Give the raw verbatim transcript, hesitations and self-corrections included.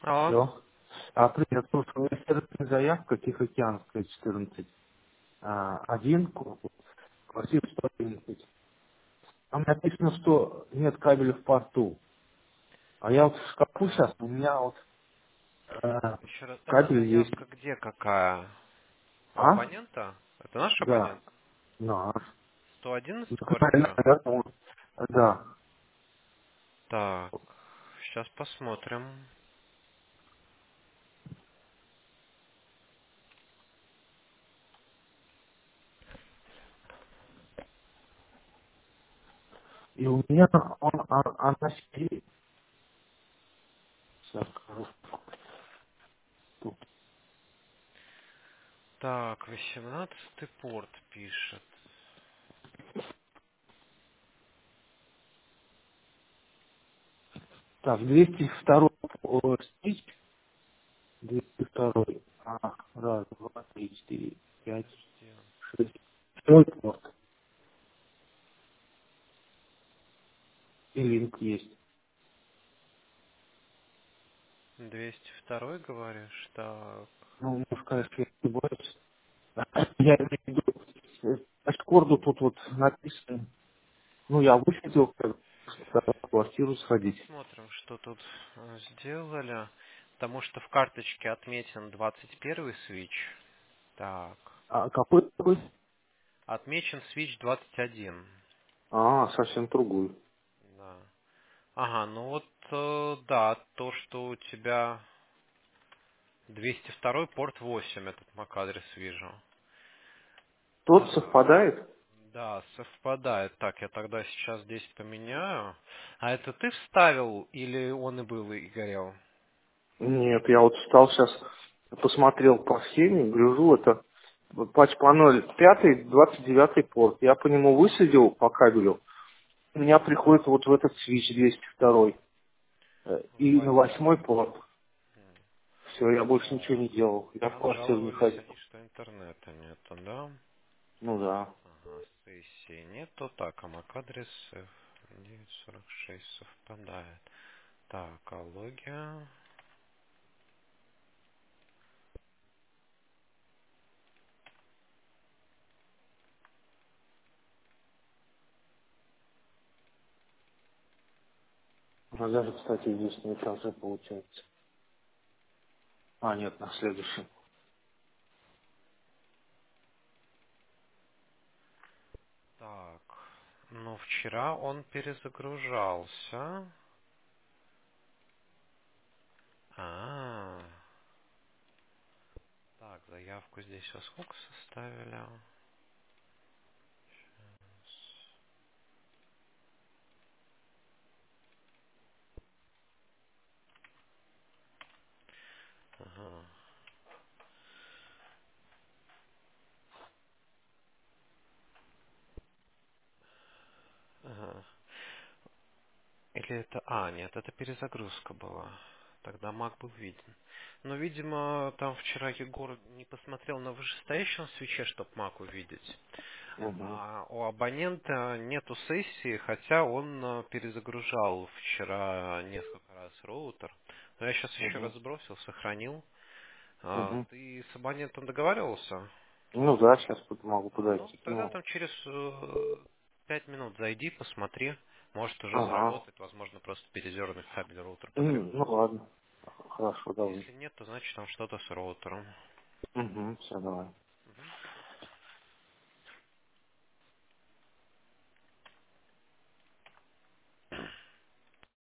Алло. Алло. А, привет, слушай, у меня сервисная заявка Тихоокеанская, четырнадцать. А, один, ку- квартира сто одиннадцать. Там написано, что нет кабеля в порту. А я вот в шкафу Так, сейчас, у меня вот а, еще раз. Это кабель есть. заявка где какая? У А? абонента? Это наш Да. абонент? Да. сто одиннадцать Ну, квартира? наверное, вот. Да. Так, сейчас посмотрим. И у меня он, он- она сидит. Сейчас скажу. Так, восемнадцатый порт пишет. Так, двести два о, стич, двести два. А, раз, два, три, четыре, пять, Подожди. шесть. Второй порт. И линк есть. двести два говоришь? Так. Ну, может, конечно, я ошибаюсь. Я имею в виду, э, по скорду тут вот написано. Ну, я высветил, как в квартиру сходить. Посмотрим, что тут э, сделали. Потому что в карточке отметен двадцать первый свич. Так. А какой такой? Отмечен свич двадцать один. А, совсем другой. Да. Ага, ну вот, э, да, то, что у тебя двести два порт восемь, этот MAC-адрес вижу. Тот Так, совпадает? да, совпадает. Так, я тогда сейчас здесь поменяю. А это ты вставил или он и был и горел? Нет, я вот встал сейчас, посмотрел по схеме, гляжу, это патч панель пятый, двадцать девятый порт. Я по нему высадил по кабелю. У меня приходит вот в этот свич двести два. э, И на восьмой Восьмой. порт. Все, я больше ничего Так. не делал. Я в Там квартиру не жаловались ходил. они, что интернета нету, да? Ну да. Ага, сессии нету. Так, а MAC-адрес девять сорок шесть совпадает. Так, а логия? А даже, кстати, здесь не этаже получается. А, нет, на следующем. Так, ну вчера он перезагружался. А, так, заявку здесь во сколько составили? Ага, ага. Или это... А, нет, это перезагрузка была. Тогда Mac был виден. Но, видимо, там вчера Егор не посмотрел на вышестоящем свече, чтобы Mac увидеть. Угу. А у абонента нету сессии, хотя он э, перезагружал вчера несколько раз роутер. Но я сейчас еще раз Угу. сбросил, сохранил. А, Угу. ты с абонентом договаривался? Ну да, сейчас могу А, ну, подойти к тогда нему. там через э, пять минут зайди, посмотри. Может уже Ага. заработать, возможно, просто передернуть кабель роутер М, Ну потребуется. ладно. Хорошо, давай. Если нет, то значит там что-то с роутером. Угу, все, давай.